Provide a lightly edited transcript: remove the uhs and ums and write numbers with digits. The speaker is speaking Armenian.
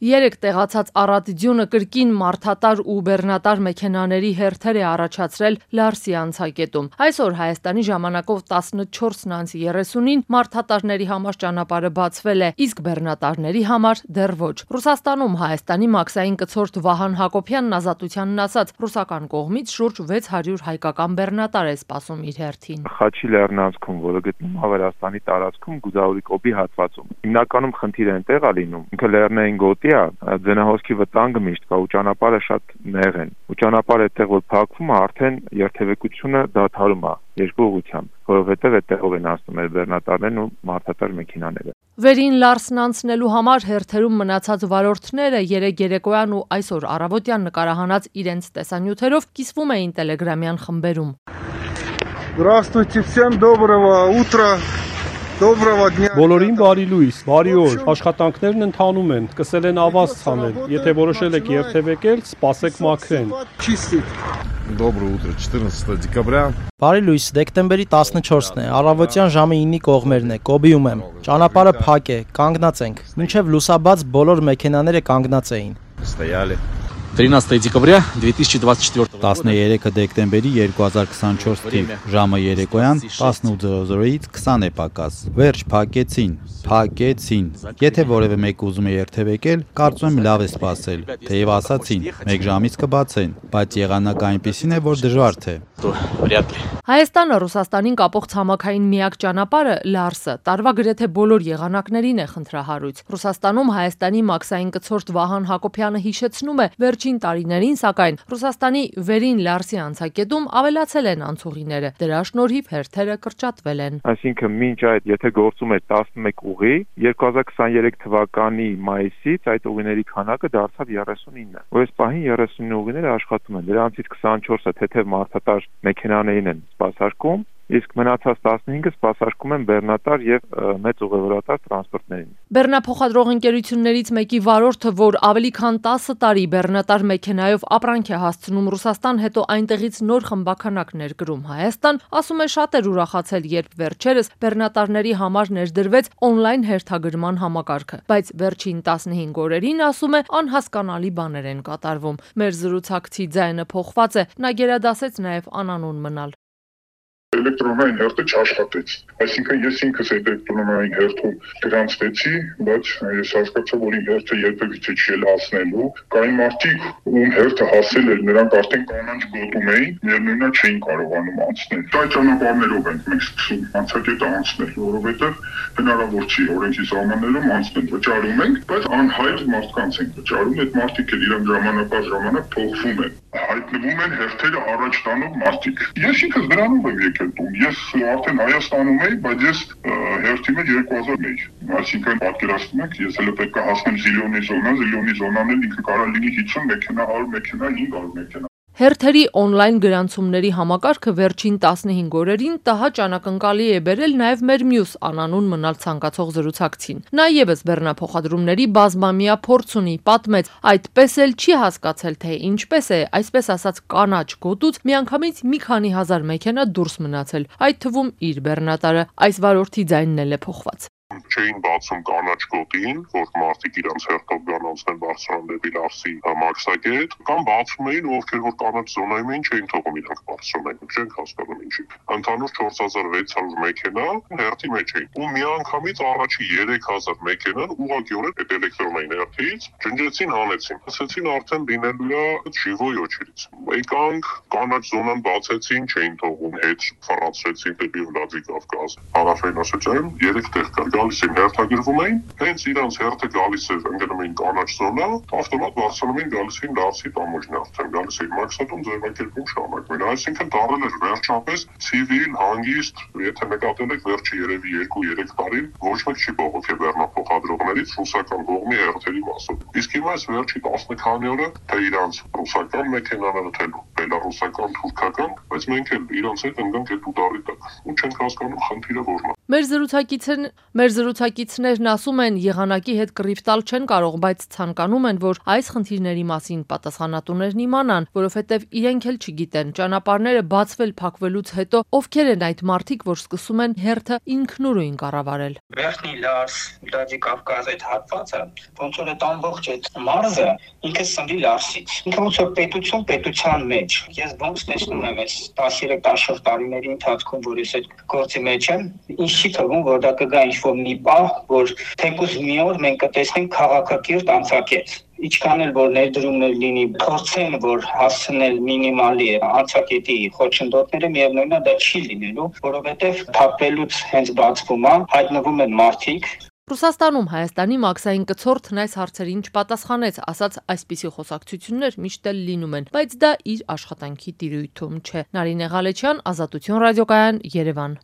Երեք տեղացած առատիձյունը կրկին մարդատար ու բեռնատար մեքենաների հերթեր է առաջացրել Լարսի անցակետում։ Այսօր Հայաստանի ժամանակով 14:30-ին մարդատարների համար ճանապարհը բացվել է, իսկ բեռնատարների համար դեռ ոչ։ Ռուսաստանում Հայաստանի մաքսային կցորդ Վահան Հակոբյանն Ազատությանն ասաց, ռուսական կողմից շուրջ 600 հայկական բեռնատար է սպասում իր հերթին։ Խաչի լեռնանցքում, որը գտնվում է Վրաստանի տարածքում Գուզաուրի կոբի հատվածում։ Հիմնականում խնդիրը այնտեղ է լինում։ Ինքը լեռնային գոտի է, ձենահոսքի վտանգը միշտ կա ու ճանապարհը շատ նեղ է։ Ու ճանապարհը այդտեղ որ փակվում է, արդեն երթևեկությունը դադարում է երկու ուղղությամբ, որովհետև այդտեղով են անցնում բեռնատարներն ու մարդատար մեքենաները։ Վերին Լարսն անցնելու համար հերթերում մնացած վարորդները երեկ երեկոյան ու այսօր առավոտյան նկարահանած իրենց տեսանյութերով կիսվում էին տելեգրամյան խմբերում։ Здравствуйте, всем доброго утра. Доброго дня. Բոլորին բարի լույս, բարի օր։ Աշխատանքներն ընթանում են, սկսել են ավազ ցանել։ Եթե որոշել եք երթևեկել, սպասեք մաքրեն։ Доброе утро, 14 декабря. Բարի լույս, դեկտեմբերի 14-ն է, առավոտյան ժամը 9-ի կողմերն է, Կոբիում եմ։ Ճանապարհը փակ է, կանգնած ենք։ Մինչև լուսաբաց բոլոր մեքենաները կանգնած էին։ Стояли. 13 դեկտեմբերի 2024 13 դեկտեմբերի 2024 թիվ ժամը երեկոյան 18:00-ից 20 է պակաս։ Վերջ փակեցին։ Եթե որևէ մեկ ուզում է երթևեկել, կարծում եմ լավ է սպասել, թեև ասացին, 1 ժամից կբացեն, բայց եղանակը այնպիսին է, որ դժվար թե։ Հայաստանը Ռուսաստանին կապող ցամաքային միակ ճանապարհը Լարսը տարվա գրեթե բոլոր եղանակներին է խնդրահարույց։ Ռուսաստանում Հայաստանի մաքսային կցորդ Վահան Հակոբյանը հիշեցնում է, վերջին տարիներին, սակայն Ռուսաստանի վերին Լարսի անցակետում ավելացել են անցուղիները։ Դրա շնորհիվ հերթերը կրճատվել են։ Այսինքն մինչ այդ, եթե գործում էր 11 ուղի, 2023 թվականի մայիսից այդ ուղիների քանակը դարձավ 39։ Ու այս պահին 39 ուղիները աշխատում են։ Դրանցից 24-ը թեթև մարդատար մեքենաներին են սպասարկում, իսկ մնացած 15-ը սպասարկում են բեռնատար եւ մեծ ուղևորատար տրանսպորտներին։ Բեռնափոխադրող ընկերություններից մեկի վարորդը, որ ավելի քան 10 տարի բեռնատար մեքենայով ապրանք է հասցնում Ռուսաստան, հետո այնտեղից նոր խմբականակ ներկրում Հայաստան, ասում է շատ էր ուրախացել, երբ վերջերս բեռնատարների համար ներդրվեց օնլայն հերթագրման համակարգը, բայց վերջին 15 օրերին, ասում է, անհասկանալի բաներ են կատարվում։ Մեր զրուցակցի ձայնը փոխված է, նա գերադասեց նաև անանուն մնալ։ Էլեկտրոնային հերթը չաշխատեց։ Այսինքն ես ինքս այդ էլեկտրոնային հերթում գրանցվեցի, բայց ես հասկացա, որ իմ հերթը երբևիցե չի հասնելու։ Կային մարդիկ, ում հերթը հասել էր, նրանք արդեն կանանչ գոտում էին, միևնույնն է չէին կարողանում անցնել։ Այդ ճանապարհներով ենք մենք սկսում անցակետը անցնել, որովհետև հնարավոր չի օրենքի սահմաններում անցնել, վճարում ենք, բայց անհայտ մարդկանց ենք վճարում, այդ մարդիկ էլ իրենք ժամանակ փոխվում են։ Հայտնվում են հերթերը առաջ տանող մարդիկ։ Ես ինքս դրանով եմ եկել տուն։ Ես արդեն Հայաստանում էի, բայց ես հերթի մեջ 2000 էի։ Այսինքն պատկերացնում եք, ես հենց պետք է հասնեմ Զիլյոնի զոնան էլ ինքը կարող լինի 50 մեքենա, 100 մեքենա, 500 մեքենա։ Հերթերի օնլայն գրանցումների համակարգը վերջին 15 օրերին տհաճ անակնկալի է բերել նաև մեր մյուս անանուն մնալ ցանկացող զրուցակցին։ Նա ևս բեռնափոխադրումների բազմամյա փորձ ունի, պատմեց, այդպես էլ չի հասկացել, թե ինչպես է, այսպես ասած կանաչ գոտուց միանգամից մի քանի հազար մեքենա դուրս մնացել, այդ թվում իր բեռնատարը, այս վարորդի ձայնն էլ է փոխված։ Չէին բացում կանաչ գոտին, որ մարդիկ իրենց հերթով գան անցնել Բարսելոն դեպի Լարսի մաքսակետ, կամ բացում էին, ովքեր որ կանաչ զոնայում էին, չէին թողում իրանք բացում են, չենք հասկանում ինչի։ Ընդհանուր 4600 մեքենա հերթի մեջ էին։ Ու միանգամից առաջի 3000 մեքենան ուղղակիորեն այդ էլեկտրոնային հերթից ջնջեցին, հանեցին։ Ասեցին արդեն լինելու է ժիվոյ օչերից։ Եկանք կանաչ զոնան բացեցին, չէին թողում, հետ ֆարացրեցին դեպի Վլադի Կավկազ։ Հարավային Օսեթիայում 3 տեղ կար գալիս էին հերթագրվում էին, հենց իրանց հերթը գալիս էր ընկնում էին կանաչ զոնա, ավտոմատ բարձրանում էին գալիս էին Լարսի տամոջն արդեն, գալիս էին մաքսատում ձևակերպում շարունակում։ Այսինքն դառել էր վերջապես ցիվիլ, հանգիստ, եթե նկատել եք վերջի երևի 2-3 տարին ոչ մեկ չի բողոքել բեռնափոխադրողներից ռուսական կողմի հերթերի մասով։ Իսկ հիմա այս վերջի 10 քանի օրը թե իրանց ռուսական մեքենաները, թե բելառուսական, թուրքական, բայց մենք էլ իրանց հետ ընկանք այդ ուտարի տակ ու չենք հասկանում խնդիրը որն է։ Մեր զրուցակիցներն ասում են, եղանակի հետ կռիվ տալ չեն կարող, բայց ցանկանում են, որ այս խնդիրների մասին պատասխանատուներն իմանան, որովհետև իրենք էլ չգիտեն, ճանապարհները բացվել-փակվելուց հետո ովքեր են այդ մարդիկ, որ սկսում են հերթը ինքնուրույն կառավարել։ Վերջնի Լարս, Վլադիկավկազ այդ հատվածը, ոնց որ այդ ամբողջ այդ մարզը ինքը սնվի Լարսից։ Ինքը ոնց որ պետության մեջ։ Ես ոնց տեսնում եմ այս 13-14 տարիների ընթացքում, որ ես այդ գործի մեջ եմ, ինձ չի թվում, որ դա կգա ինչ-որ մի պահ, որ թեկուզ մի օր մենք կտեսնենք քաղաքակիրթ անցակետ։ Ինչքան էլ որ ներդրումներ լինի, փորձեն որ հասցնել մինիմալի անցակետի խոչընդոտները, միևնույնն է դա չի լինելու, որովհետև թափվելուց հենց բացվում է, հայտնվում են մարդիկ։ Ռուսաստանում Հայաստանի մաքսային կցորդն այս հարցերին չպատասխանեց, ասաց այսպիսի խոսակցություններ միշտ էլ լինում են, բայց դա իր աշխատանքի տիրույթում չէ։ Նարինե Ղալեչյան, Ազատություն ռադիոկայան, Երևան։